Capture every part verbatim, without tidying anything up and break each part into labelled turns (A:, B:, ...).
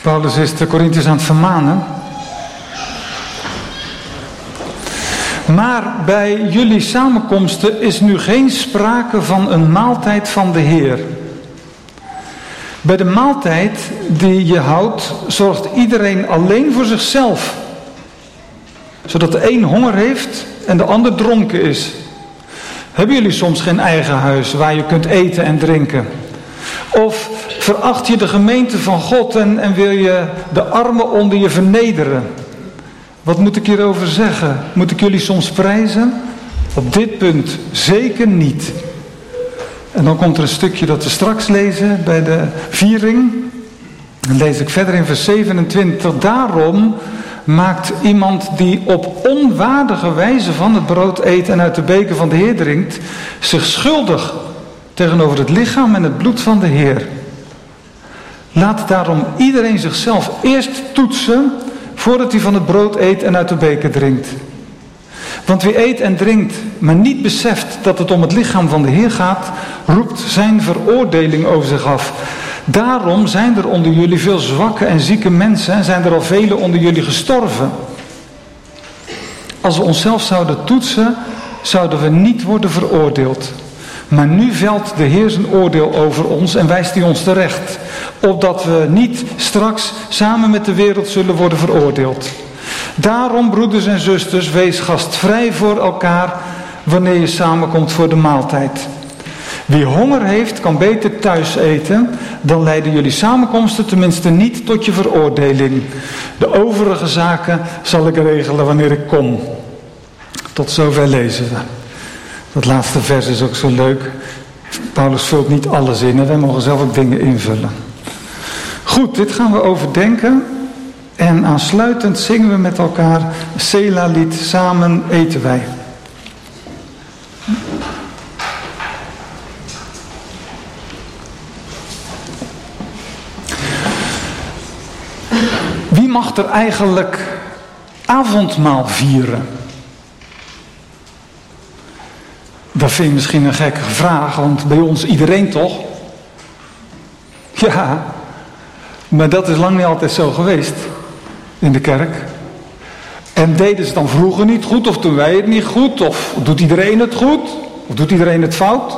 A: Paulus is de Korintiërs aan het vermanen. Maar bij jullie samenkomsten is nu geen sprake van een maaltijd van de Heer. Bij de maaltijd die je houdt, zorgt iedereen alleen voor zichzelf. Zodat de een honger heeft en de ander dronken is. Hebben jullie soms geen eigen huis waar je kunt eten en drinken? Of veracht je de gemeente van God en, en wil je de armen onder je vernederen? Wat moet ik hierover zeggen? Moet ik jullie soms prijzen? Op dit punt zeker niet. En dan komt er een stukje dat we straks lezen bij de viering. Dan lees ik verder in vers zevenentwintig. Daarom maakt iemand die op onwaardige wijze van het brood eet en uit de beker van de Heer drinkt, zich schuldig tegenover het lichaam en het bloed van de Heer. Laat daarom iedereen zichzelf eerst toetsen voordat hij van het brood eet en uit de beker drinkt. Want wie eet en drinkt, maar niet beseft dat het om het lichaam van de Heer gaat, roept zijn veroordeling over zich af. Daarom zijn er onder jullie veel zwakke en zieke mensen en zijn er al velen onder jullie gestorven. Als we onszelf zouden toetsen, zouden we niet worden veroordeeld. Maar nu velt de Heer zijn oordeel over ons en wijst hij ons terecht, opdat we niet straks samen met de wereld zullen worden veroordeeld. Daarom, broeders en zusters, wees gastvrij voor elkaar wanneer je samenkomt voor de maaltijd. Wie honger heeft, kan beter thuis eten, dan leiden jullie samenkomsten tenminste niet tot je veroordeling. De overige zaken zal ik regelen wanneer ik kom. Tot zover lezen we. Dat laatste vers is ook zo leuk. Paulus vult niet alles in en wij mogen zelf ook dingen invullen. Goed, dit gaan we overdenken. En aansluitend zingen we met elkaar Sela-lied, samen eten wij. Wie mag er eigenlijk avondmaal vieren? Dat vind je misschien een gekke vraag, want bij ons iedereen toch? Ja, maar dat is lang niet altijd zo geweest in de kerk. En deden ze dan vroeger niet goed, of doen wij het niet goed, of doet iedereen het goed, of doet iedereen het fout?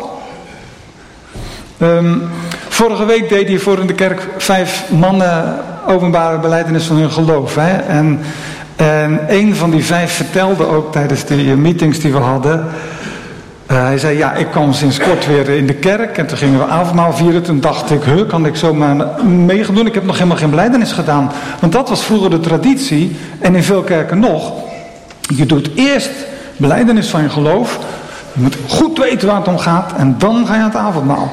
A: Um, vorige week deed hij voor in de kerk vijf mannen openbare belijdenis van hun geloof. Hè? En, en een van die vijf vertelde ook tijdens de meetings die we hadden. Uh, hij zei, ja, ik kwam sinds kort weer in de kerk en toen gingen we avondmaal vieren. Toen dacht ik, huh, kan ik zomaar mee gaan doen? Ik heb nog helemaal geen belijdenis gedaan. Want dat was vroeger de traditie en in veel kerken nog. Je doet eerst belijdenis van je geloof. Je moet goed weten waar het om gaat en dan ga je aan het avondmaal.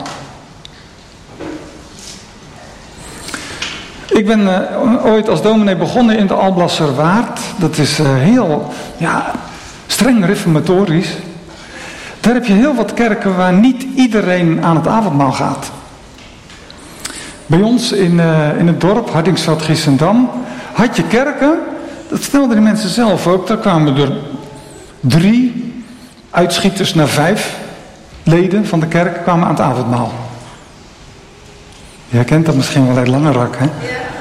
A: Ik ben uh, ooit als dominee begonnen in de Alblasserwaard. Dat is uh, heel ja, streng reformatorisch. Daar heb je heel wat kerken waar niet iedereen aan het avondmaal gaat. Bij ons in, uh, in het dorp, Hardingsveld-Giessendam, had je kerken, dat stelden de mensen zelf ook, daar kwamen er drie uitschieters naar vijf leden van de kerk kwamen aan het avondmaal. Jij kent dat misschien wel uit Langerak, hè?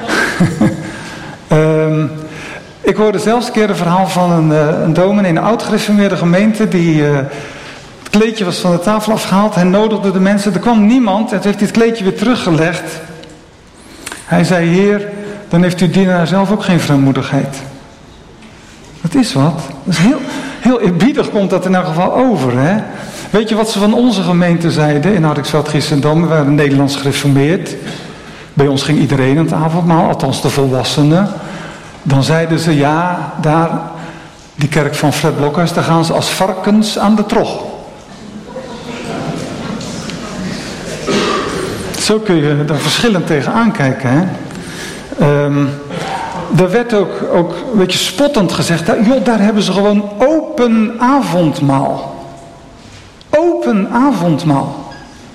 A: Ja. um, ik hoorde zelfs een keer een verhaal van een, uh, een dominee in een oud-gereformeerde gemeente die uh, het kleedje was van de tafel afgehaald. Hij nodigde de mensen, er kwam niemand en toen heeft hij het kleedje weer teruggelegd. Hij zei, Heer, dan heeft uw dienaar zelf ook geen vrijmoedigheid. Dat is wat. Dat is heel, heel eerbiedig komt dat in elk geval over, hè? Weet je wat ze van onze gemeente zeiden in Hardingsveld-Giessendam? We waren Nederlands gereformeerd. Bij ons ging iedereen aan het avondmaal, althans de volwassenen. Dan zeiden ze, ja, daar, die kerk van Fred Blokhuis, daar gaan ze als varkens aan de trog. Zo kun je daar verschillend tegen aankijken, hè. Um, er werd ook, ook een beetje spottend gezegd, joh, daar hebben ze gewoon open avondmaal. Open avondmaal.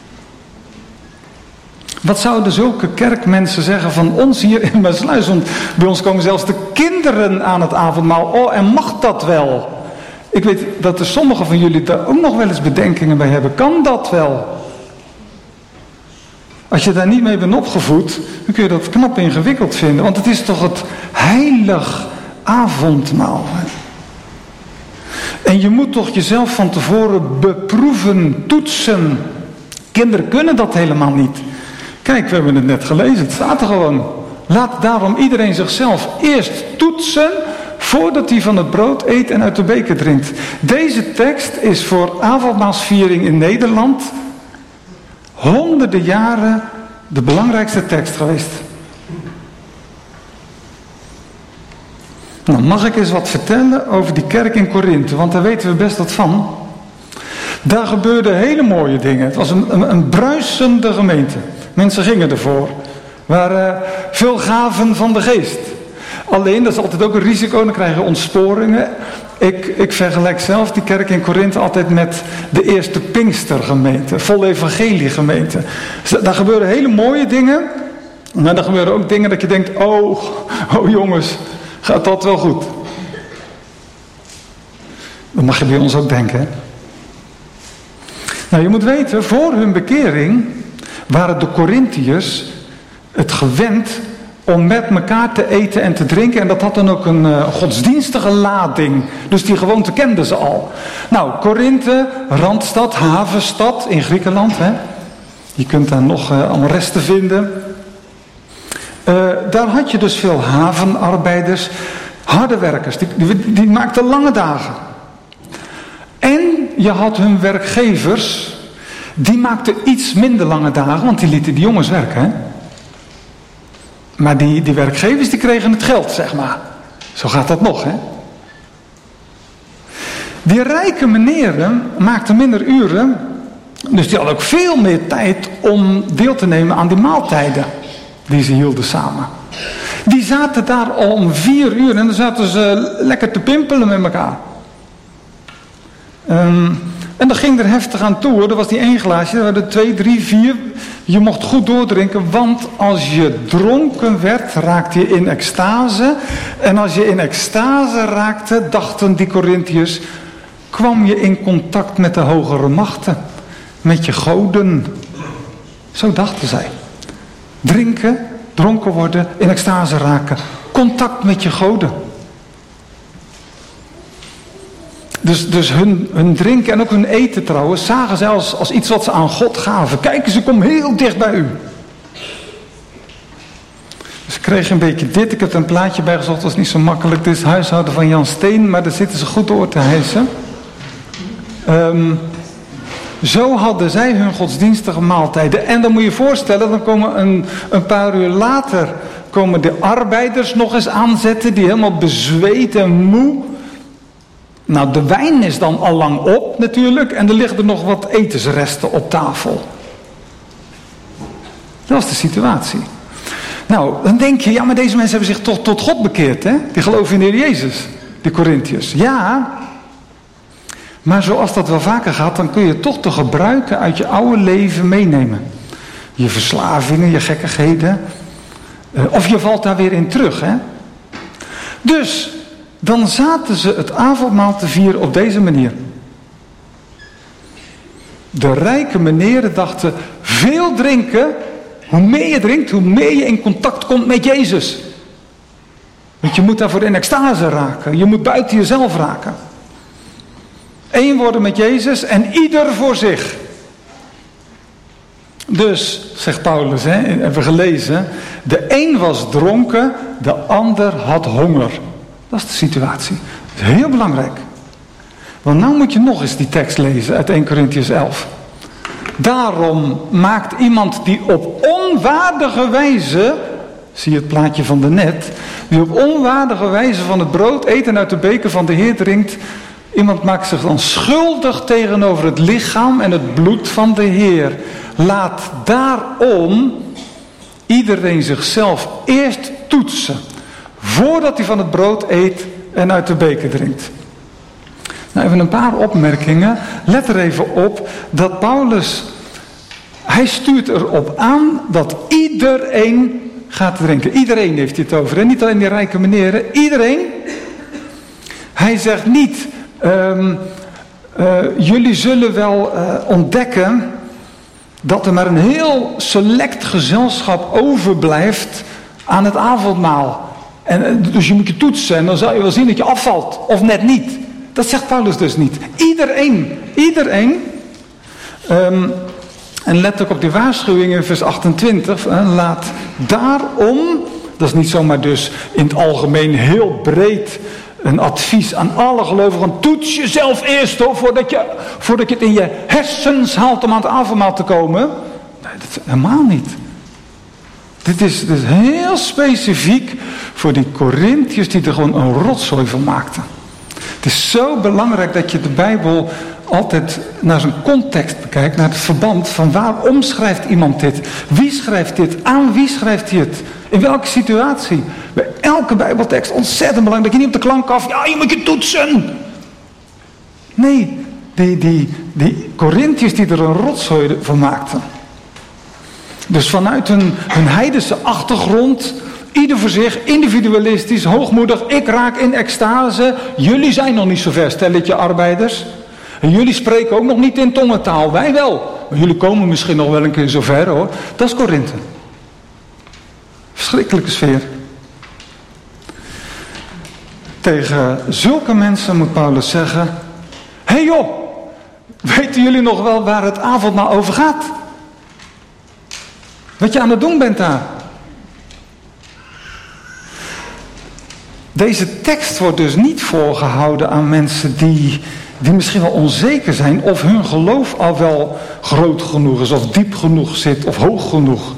A: Wat zouden zulke kerkmensen zeggen van ons hier in Maassluis? Want bij ons komen zelfs de kinderen aan het avondmaal. Oh, en mag dat wel? Ik weet dat er sommigen van jullie daar ook nog wel eens bedenkingen bij hebben. Kan dat wel? Als je daar niet mee bent opgevoed, dan kun je dat knap ingewikkeld vinden. Want het is toch het heilig avondmaal. En je moet toch jezelf van tevoren beproeven, toetsen. Kinderen kunnen dat helemaal niet. Kijk, we hebben het net gelezen, het staat er gewoon. Laat daarom iedereen zichzelf eerst toetsen voordat hij van het brood eet en uit de beker drinkt. Deze tekst is voor avondmaalsviering in Nederland honderden jaren de belangrijkste tekst geweest. Nou, mag ik eens wat vertellen over die kerk in Korinthe, want daar weten we best wat van. Daar gebeurden hele mooie dingen. Het was een, een, een bruisende gemeente. Mensen gingen ervoor. Er waren veel gaven van de geest. Alleen, dat is altijd ook een risico, dan krijg je ontsporingen. Ik, ik vergelijk zelf die kerk in Korinthe altijd met de eerste Pinkstergemeente, vol evangeliegemeente. Dus daar gebeuren hele mooie dingen, maar er gebeuren ook dingen dat je denkt, oh, oh jongens, gaat dat wel goed? Dat mag je bij ons ook denken, hè? Nou, je moet weten, voor hun bekering waren de Korinthiërs het gewend om met elkaar te eten en te drinken. En dat had dan ook een uh, godsdienstige lading. Dus die gewoonte kenden ze al. Nou, Korinthe, randstad, havenstad in Griekenland. Hè? Je kunt daar nog uh, allemaal resten vinden. Uh, daar had je dus veel havenarbeiders, harde werkers. Die, die, die maakten lange dagen. En je had hun werkgevers, die maakten iets minder lange dagen, want die lieten die jongens werken, hè? Maar die, die werkgevers die kregen het geld, zeg maar. Zo gaat dat nog, hè. Die rijke meneren maakten minder uren, dus die hadden ook veel meer tijd om deel te nemen aan die maaltijden die ze hielden samen. Die zaten daar al om vier uur en dan zaten ze lekker te pimpelen met elkaar. Um, en dat ging er heftig aan toe, hoor. Er was die één glaasje, er waren twee, drie, vier. Je mocht goed doordrinken, want als je dronken werd, raakte je in extase. En als je in extase raakte, dachten die Korinthiërs, kwam je in contact met de hogere machten. Met je goden. Zo dachten zij. Drinken, dronken worden, in extase raken. Contact met je goden. Dus, dus hun, hun drinken en ook hun eten trouwens, zagen zij als, als iets wat ze aan God gaven. Kijk eens, ik kom heel dicht bij u. Dus ik kreeg een beetje dit. Ik heb er een plaatje bij gezocht, dat was niet zo makkelijk. Dit is het huishouden van Jan Steen, maar daar zitten ze goed door te hijsen. Um, zo hadden zij hun godsdienstige maaltijden. En dan moet je je voorstellen, dan komen een, een paar uur later komen de arbeiders nog eens aanzetten, die helemaal bezweet en moe. Nou, de wijn is dan al lang op natuurlijk en er liggen er nog wat etensresten op tafel. Dat was de situatie. Nou, dan denk je, ja, maar deze mensen hebben zich toch tot God bekeerd, hè? Die geloven in de Heer Jezus, die Korinthiërs. Ja, maar zoals dat wel vaker gaat, dan kun je toch de gebruiken uit je oude leven meenemen. Je verslavingen, je gekkigheden. Of je valt daar weer in terug, hè? Dus dan zaten ze het avondmaal te vieren op deze manier. De rijke meneren dachten, veel drinken, hoe meer je drinkt, hoe meer je in contact komt met Jezus. Want je moet daarvoor in extase raken, je moet buiten jezelf raken. Eén worden met Jezus en ieder voor zich. Dus, zegt Paulus, hè, hebben we gelezen, de een was dronken, de ander had honger. Dat is de situatie. Dat is heel belangrijk. Want nou moet je nog eens die tekst lezen uit eerste Korintiërs elf. Daarom maakt iemand die op onwaardige wijze, zie je het plaatje van de net, die op onwaardige wijze van het brood eet en uit de beker van de Heer drinkt, iemand maakt zich dan schuldig tegenover het lichaam en het bloed van de Heer. Laat daarom iedereen zichzelf eerst toetsen, voordat hij van het brood eet en uit de beker drinkt. Nou, even een paar opmerkingen. Let er even op dat Paulus, hij stuurt erop aan dat iedereen gaat drinken. Iedereen heeft hij het over, hè? Niet alleen die rijke meneren, iedereen. Hij zegt niet, um, uh, jullie zullen wel uh, ontdekken dat er maar een heel select gezelschap overblijft aan het avondmaal. En, dus je moet je toetsen en dan zal je wel zien dat je afvalt. Of net niet. Dat zegt Paulus dus niet. Iedereen. Iedereen. Um, en let ook op die waarschuwing in vers achtentwintig. Uh, laat daarom, dat is niet zomaar dus in het algemeen heel breed een advies aan alle gelovigen. Toets jezelf eerst hoor, voordat je, voordat je het in je hersens haalt om aan het avondmaal te komen. Nee, dat is helemaal niet. Dit is, dit is heel specifiek voor die Korintiërs die er gewoon een rotzooi van maakten. Het is zo belangrijk dat je de Bijbel altijd naar zijn context bekijkt, naar het verband van waarom schrijft iemand dit? Wie schrijft dit? Aan wie schrijft hij het? In welke situatie? Bij elke Bijbeltekst ontzettend belangrijk dat je niet op de klank af, ja je moet je toetsen. Nee, die, die, die Korintiërs die er een rotzooi van maakten. Dus vanuit hun, hun heidense achtergrond, ieder voor zich, individualistisch, hoogmoedig, ik raak in extase. Jullie zijn nog niet zo ver, stelletje arbeiders. En jullie spreken ook nog niet in tongentaal, wij wel. Maar jullie komen misschien nog wel een keer zo ver hoor. Dat is Korinthe. Verschrikkelijke sfeer. Tegen zulke mensen moet Paulus zeggen, hé hey joh, weten jullie nog wel waar het avondmaal over gaat? Wat je aan het doen bent daar. Deze tekst wordt dus niet voorgehouden aan mensen die, die misschien wel onzeker zijn of hun geloof al wel groot genoeg is of diep genoeg zit of hoog genoeg.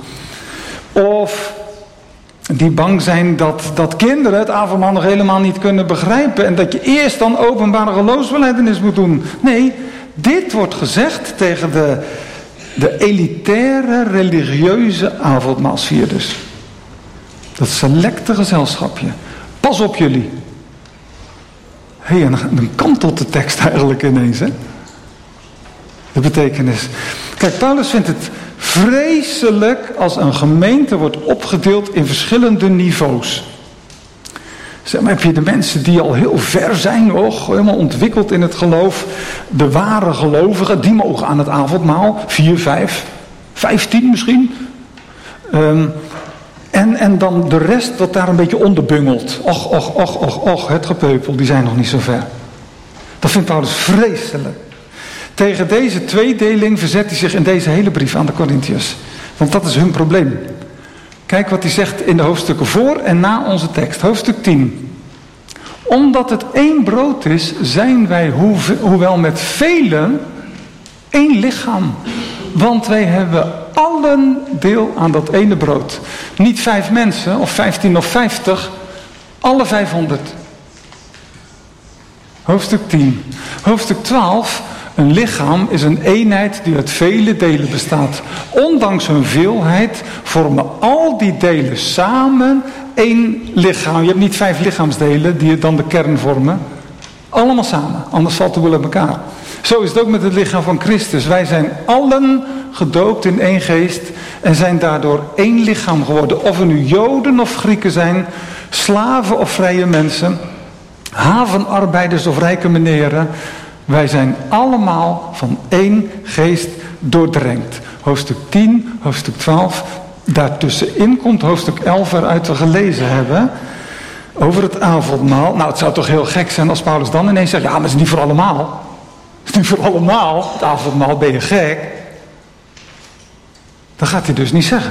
A: Of die bang zijn dat, dat kinderen het avondmaal nog helemaal niet kunnen begrijpen en dat je eerst dan openbare geloofsbelijdenis moet doen. Nee, dit wordt gezegd tegen de, de elitaire religieuze avondmaalsvierders. Dat selecte gezelschapje. Pas op jullie. Hé, hey, en dan kantelt de tekst eigenlijk ineens, hè? De betekenis. Kijk, Paulus vindt het vreselijk als een gemeente wordt opgedeeld in verschillende niveaus. Zeg maar, heb je de mensen die al heel ver zijn, och, helemaal ontwikkeld in het geloof. De ware gelovigen, die mogen aan het avondmaal. Vier, vijf, vijftien misschien. Um, En, en dan de rest wat daar een beetje onderbungelt. Och, och, och, och, och, het gepeupel, die zijn nog niet zo ver. Dat vindt Paulus vreselijk. Tegen deze tweedeling verzet hij zich in deze hele brief aan de Korintiërs. Want dat is hun probleem. Kijk wat hij zegt in de hoofdstukken voor en na onze tekst. Hoofdstuk tien. Omdat het één brood is, zijn wij, hoewel met velen, één lichaam. Want wij hebben allen deel aan dat ene brood. Niet vijf mensen, of vijftien of vijftig, alle vijfhonderd. Hoofdstuk tien. Hoofdstuk twaalf. Een lichaam is een eenheid die uit vele delen bestaat. Ondanks hun veelheid vormen al die delen samen één lichaam. Je hebt niet vijf lichaamsdelen die dan de kern vormen. Allemaal samen, anders valt de boel uit elkaar. Zo is het ook met het lichaam van Christus. Wij zijn allen gedoopt in één geest en zijn daardoor één lichaam geworden. Of we nu Joden of Grieken zijn, slaven of vrije mensen, havenarbeiders of rijke meneren. Wij zijn allemaal van één geest doordrenkt. Hoofdstuk tien, hoofdstuk twaalf. Daartussenin komt hoofdstuk elf waaruit we gelezen hebben. Over het avondmaal. Nou, het zou toch heel gek zijn als Paulus dan ineens zegt, ja, maar het is niet voor allemaal. Het is niet voor allemaal. Het avondmaal, ben je gek? Dat gaat hij dus niet zeggen.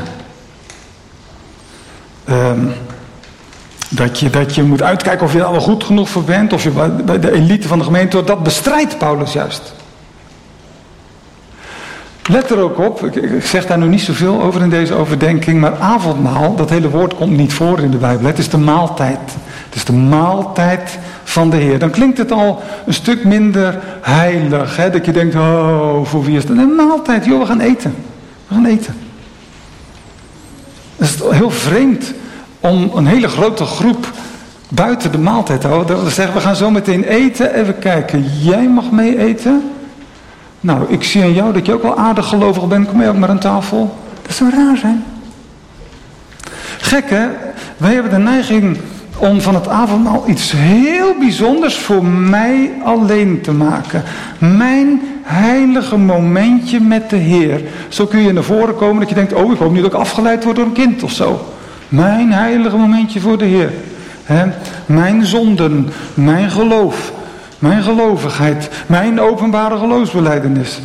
A: Um, dat, je, dat je moet uitkijken of je er wel goed genoeg voor bent. Of je bij de elite van de gemeente hoort. Dat bestrijdt Paulus juist. Let er ook op, ik, ik zeg daar nu niet zoveel over in deze overdenking, maar avondmaal, dat hele woord komt niet voor in de Bijbel. Het is de maaltijd. Het is de maaltijd van de Heer. Dan klinkt het al een stuk minder heilig. Hè? Dat je denkt, oh, voor wie is dat? Een maaltijd, joh, we gaan eten. We gaan eten. Het is heel vreemd om een hele grote groep buiten de maaltijd te houden. We zeggen, we gaan zo meteen eten. Even kijken, jij mag mee eten? Nou, ik zie aan jou dat je ook wel aardig gelovig bent. Kom jij ook maar aan tafel? Dat zou raar zijn. Gek, hè? Wij hebben de neiging om van het avondmaal iets heel bijzonders voor mij alleen te maken. Mijn heilige momentje met de Heer. Zo kun je naar voren komen dat je denkt, oh, ik hoop niet dat ik afgeleid word door een kind of zo. Mijn heilige momentje voor de Heer. He, mijn zonden, mijn geloof, mijn gelovigheid, mijn openbare geloofsbelijdenis.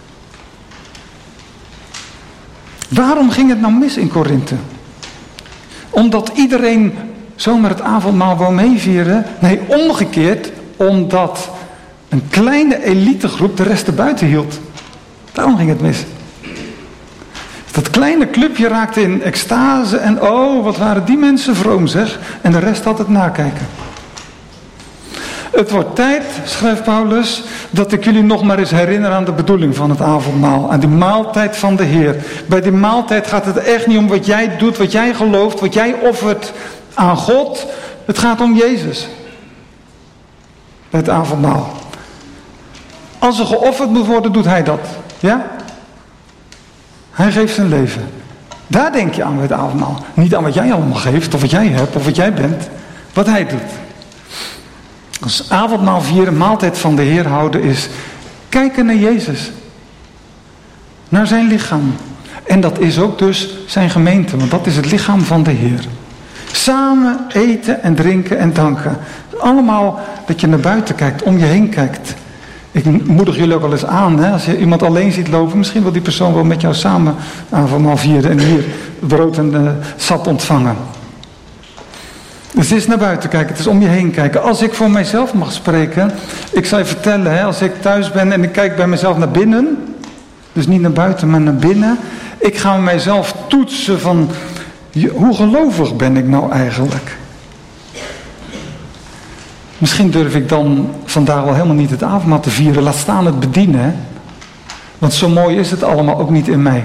A: Waarom ging het nou mis in Korinthe? Omdat iedereen zomaar het avondmaal wou meevieren? Nee, omgekeerd, omdat een kleine elitegroep de rest erbuiten hield. Daarom ging het mis. Dat kleine clubje raakte in extase en oh, wat waren die mensen vroom zeg. En de rest had het nakijken. Het wordt tijd, schrijft Paulus, dat ik jullie nog maar eens herinner aan de bedoeling van het avondmaal. Aan die maaltijd van de Heer. Bij die maaltijd gaat het echt niet om wat jij doet, wat jij gelooft, wat jij offert aan God. Het gaat om Jezus. Bij het avondmaal. Als er geofferd moet worden, doet hij dat. Ja? Hij geeft zijn leven. Daar denk je aan bij het avondmaal. Niet aan wat jij allemaal geeft, of wat jij hebt, of wat jij bent. Wat hij doet. Als avondmaal vieren, maaltijd van de Heer houden is kijken naar Jezus. Naar zijn lichaam. En dat is ook dus zijn gemeente, want dat is het lichaam van de Heer. Samen eten en drinken en danken. Allemaal dat je naar buiten kijkt, om je heen kijkt. Ik moedig jullie ook wel eens aan, hè? Als je iemand alleen ziet lopen, misschien wil die persoon wel met jou samen avondmaal vieren en hier brood en uh, sap ontvangen. Dus het is naar buiten kijken, het is om je heen kijken. Als ik voor mijzelf mag spreken, ik zal je vertellen, hè, als ik thuis ben en ik kijk bij mezelf naar binnen, dus niet naar buiten, maar naar binnen. Ik ga mijzelf toetsen van, hoe gelovig ben ik nou eigenlijk? Misschien durf ik dan vandaag wel helemaal niet het avondmaal te vieren, laat staan het bedienen. Hè? Want zo mooi is het allemaal ook niet in mij.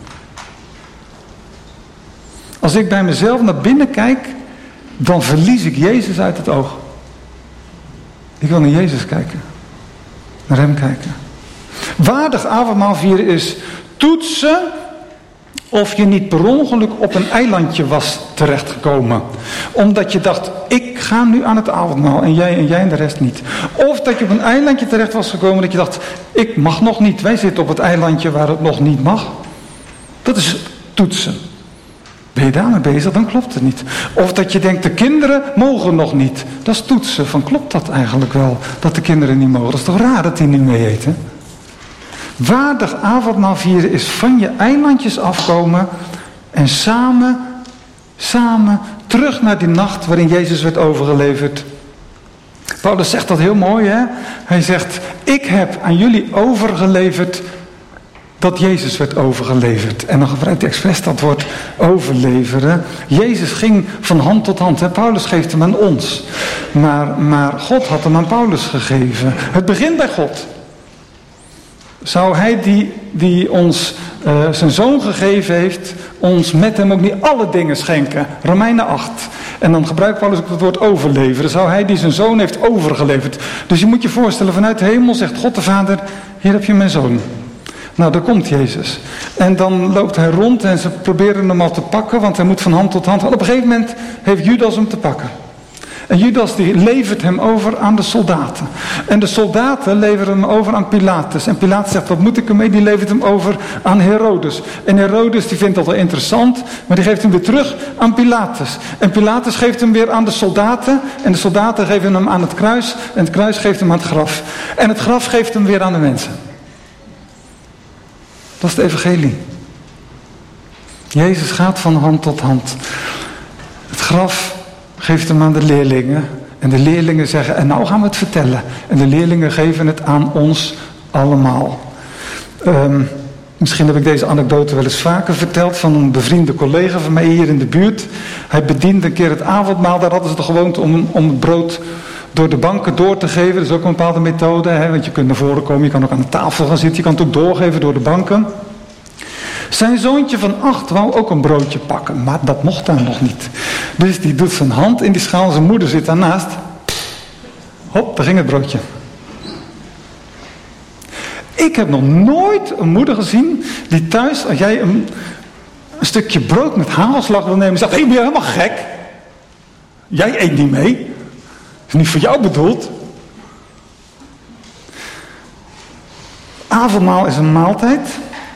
A: Als ik bij mezelf naar binnen kijk, dan verlies ik Jezus uit het oog. Ik wil naar Jezus kijken. Naar hem kijken. Waardig avondmaal vieren is toetsen of je niet per ongeluk op een eilandje was terechtgekomen. Omdat je dacht, ik ga nu aan het avondmaal en jij en jij en de rest niet. Of dat je op een eilandje terecht was gekomen dat je dacht, ik mag nog niet. Wij zitten op het eilandje waar het nog niet mag. Dat is toetsen. Ben je daarmee bezig, dan klopt het niet. Of dat je denkt, de kinderen mogen nog niet. Dat is toetsen. Van klopt dat eigenlijk wel, dat de kinderen niet mogen? Dat is toch raar dat die niet mee eten? Waardig avondmaal vieren is van je eilandjes afkomen en samen, samen terug naar die nacht waarin Jezus werd overgeleverd. Paulus zegt dat heel mooi, hè? Hij zegt, ik heb aan jullie overgeleverd dat Jezus werd overgeleverd. En dan gebruikt hij expres dat woord overleveren. Jezus ging van hand tot hand. Hè? Paulus geeft hem aan ons. Maar, maar God had hem aan Paulus gegeven. Het begint bij God. Zou hij die, die ons uh, zijn zoon gegeven heeft, ons met hem ook niet alle dingen schenken? Romeinen acht. En dan gebruikt Paulus ook het woord overleveren. Zou hij die zijn zoon heeft overgeleverd? Dus je moet je voorstellen, vanuit de hemel zegt God de Vader, hier heb je mijn zoon. Nou, daar komt Jezus. En dan loopt hij rond en ze proberen hem al te pakken, want hij moet van hand tot hand. Op een gegeven moment heeft Judas hem te pakken. En Judas die levert hem over aan de soldaten. En de soldaten leveren hem over aan Pilatus. En Pilatus zegt, wat moet ik ermee? Die levert hem over aan Herodes. En Herodes die vindt dat wel interessant, maar die geeft hem weer terug aan Pilatus. En Pilatus geeft hem weer aan de soldaten. En de soldaten geven hem aan het kruis. En het kruis geeft hem aan het graf. En het graf geeft hem weer aan de mensen. Dat is het evangelie. Jezus gaat van hand tot hand. Het graf geeft hem aan de leerlingen. En de leerlingen zeggen, en nou gaan we het vertellen. En de leerlingen geven het aan ons allemaal. Um, misschien heb ik deze anekdote wel eens vaker verteld van een bevriende collega van mij hier in de buurt. Hij bediende een keer het avondmaal. Daar hadden ze de gewoonte om, om het brood door de banken door te geven. Dat is ook een bepaalde methode. Hè? Want je kunt naar voren komen, je kan ook aan de tafel gaan zitten. Je kan het ook doorgeven door de banken. Zijn zoontje van acht wou ook een broodje pakken. Maar dat mocht daar nog niet. Dus die doet zijn hand in die schaal. Zijn moeder zit daarnaast. Hop, daar ging het broodje. Ik heb nog nooit een moeder gezien die thuis, als jij een, een stukje brood met hagelslag wil nemen, zegt, hé, hey, ben je helemaal gek? Jij eet niet mee. Dat is niet voor jou bedoeld. avondmaal is een maaltijd.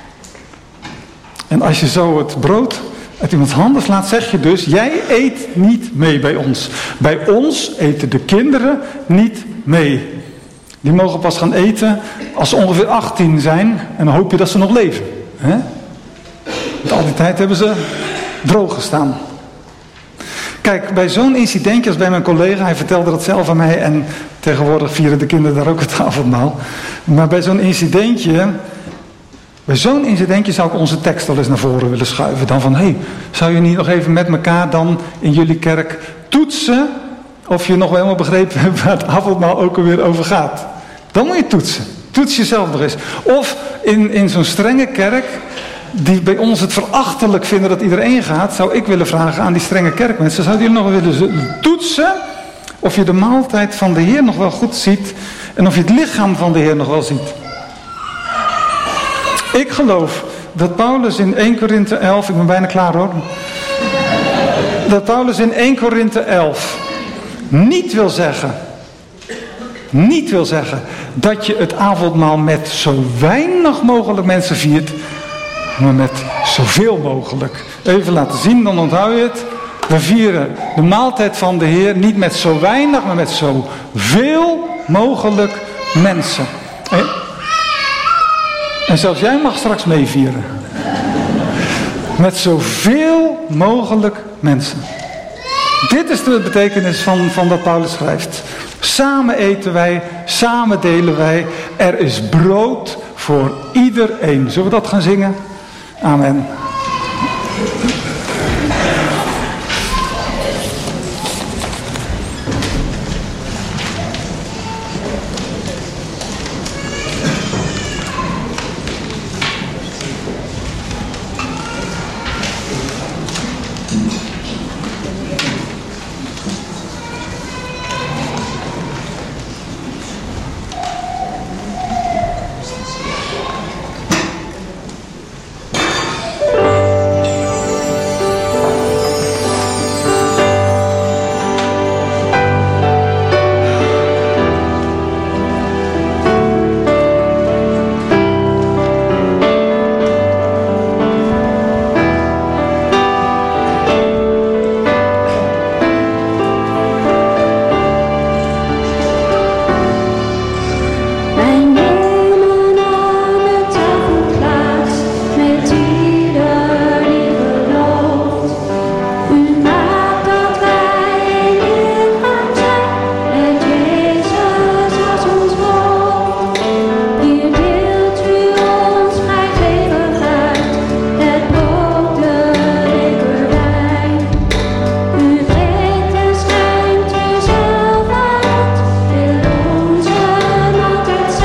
A: En als je zo het brood uit iemands handen slaat, zeg je dus, jij eet niet mee bij ons. Bij ons eten de kinderen niet mee. Die mogen pas gaan eten als ze ongeveer achttien zijn. En dan hoop je dat ze nog leven. Hè? Want al die tijd hebben ze droog gestaan. Kijk, bij zo'n incidentje als bij mijn collega, hij vertelde dat zelf aan mij en tegenwoordig vieren de kinderen daar ook het avondmaal. Maar bij zo'n incidentje, bij zo'n incidentje zou ik onze tekst al eens naar voren willen schuiven. Dan van, hé, hey, zou je niet nog even met elkaar dan in jullie kerk toetsen of je nog wel helemaal begrepen hebt waar het avondmaal ook alweer over gaat. Dan moet je toetsen. Toets jezelf nog eens. Of in, in zo'n strenge kerk, die bij ons het verachtelijk vinden dat iedereen gaat, zou ik willen vragen aan die strenge kerkmensen, zouden jullie nog willen toetsen of je de maaltijd van de Heer nog wel goed ziet en of je het lichaam van de Heer nog wel ziet. Ik geloof dat Paulus in Eerste Korinthe elf, ik ben bijna klaar hoor, dat Paulus in Eerste Korinthe elf niet wil zeggen, niet wil zeggen dat je het avondmaal met zo weinig mogelijk mensen viert, maar met zoveel mogelijk. Even laten zien, dan onthoud je het. We vieren de maaltijd van de Heer niet met zo weinig, maar met zoveel mogelijk mensen. En, en zelfs jij mag straks meevieren. Met zoveel mogelijk mensen. Dit is de betekenis van, van wat Paulus schrijft. Samen eten wij, samen delen wij. Er is brood voor iedereen. Zullen we dat gaan zingen? Amen.